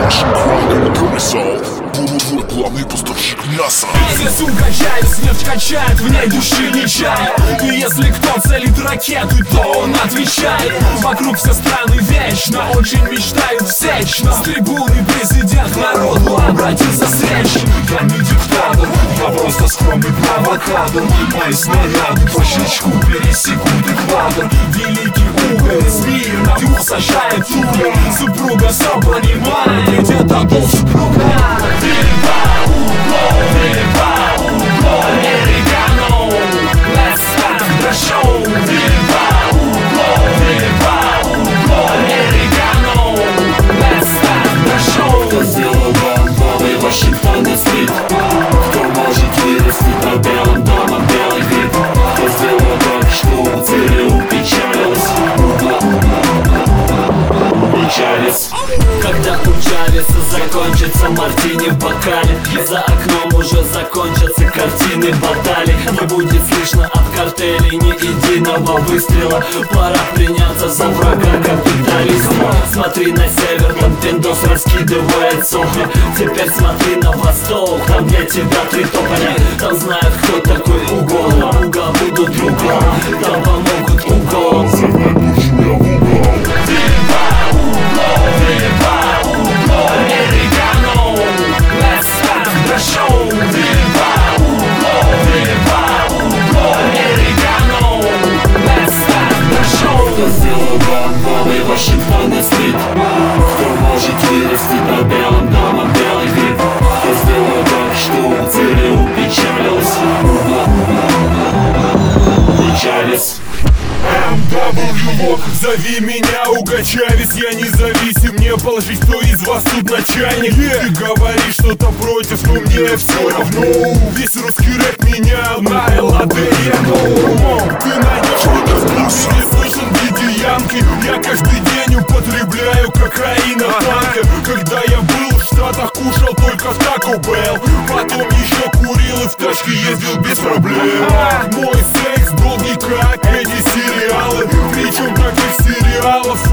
Нашим квангом промысел. Буду твой главный поставщик мяса. Здесь угощает, нефть качает, в ней души не чает. И если кто целит ракеты, то он отвечает. Вокруг все страны вечно, очень мечтают всечь. С трибуны президент народу обратился с речью. Я не диктатор, я просто скромный провокатор. Мои снаряды по щелчку пересекут экватор. Великий уголь, змеи на юг сажает уголь. Супруга все понимает, где-то был супруга. Viva Hugo, viva Hugo, americano. Let's start the show. Viva Hugo, americano. Let's start the show. Кто сделал вам новый Вашингтон-стрит? Кто может вырастить на белом домом белый вид? Кто сделал так, что ЦРУ печалилась? Печались. Когда у Чавеса закончится мартини в бокале, за окном уже закончатся картины баталий. Не будет слышно от картелей ни единого выстрела. Пора приняться за врага капитализма. Смотри на север, там пиндос раскидывает сопли. Теперь смотри на восток, там для тебя 3 тополя. Там знают, кто такой угол, а уга будут другом. Там помогут угол. Кто сделал вам новый Вашингтон-стрит? Кто может вырастить на белом домом белый вид? Кто сделал так, что ЦРУ печалилась? Печались. MW, зови меня Угачавец, я независим, мне положить, кто из вас тут начальник. Ты говоришь что-то против, но мне все равно. Весь русский рэп менял на ЛАДН. Ты найдешь что-то вкус, не слышен в виде янки. Я каждый день употребляю кокаин в танке. Когда я был в Штатах, кушал только Taco Bell. Потом еще курил и в тачке ездил без проблем. Мой секс был не как эти сериалы. Причем таких сериалов